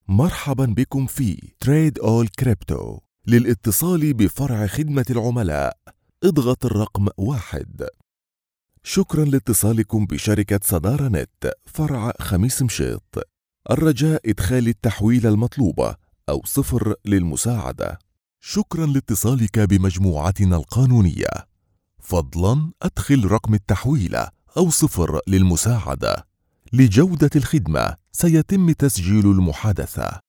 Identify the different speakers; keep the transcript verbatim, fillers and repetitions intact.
Speaker 1: مرحبا بكم في تريد أول كريبتو. للاتصال بفرع خدمة العملاء اضغط الرقم واحد. شكرا لاتصالكم بشركة صدارة نت فرع خميس مشيط. الرجاء إدخال التحويلة المطلوبة أو صفر للمساعدة. شكرا لاتصالك بمجموعتنا القانونية. فضلا أدخل رقم التحويلة أو صفر للمساعدة. لجودة الخدمة سيتم تسجيل المحادثة.